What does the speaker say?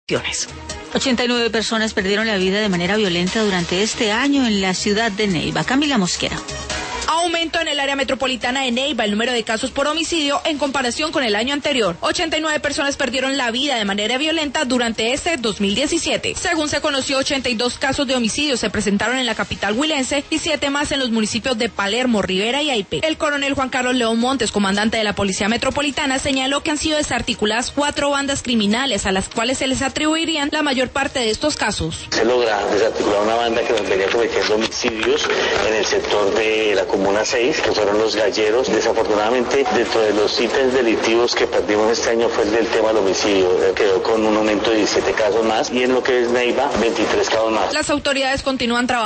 89 personas perdieron la vida de manera violenta durante este año en la ciudad de Neiva. Camila Mosquera. Aumento en el área metropolitana de Neiva el número de casos por homicidio en comparación con el año anterior. 89 personas perdieron la vida de manera violenta durante este 2017. Según se conoció, 82 casos de homicidio se presentaron en la capital huilense y 7 más en los municipios de Palermo, Rivera y Aipé. El coronel Juan Carlos León Montes, comandante de la Policía Metropolitana, señaló que han sido desarticuladas 4 bandas criminales a las cuales se les atribuirían la mayor parte de estos casos. Se logra desarticular una banda que venía cometiendo homicidios en el sector de la Comuna 6, que fueron los galleros. Desafortunadamente, dentro de los ítems delictivos que perdimos este año fue el del tema del homicidio. Quedó con un aumento de 17 casos más y en lo que es Neiva, 23 casos más. Las autoridades continúan trabajando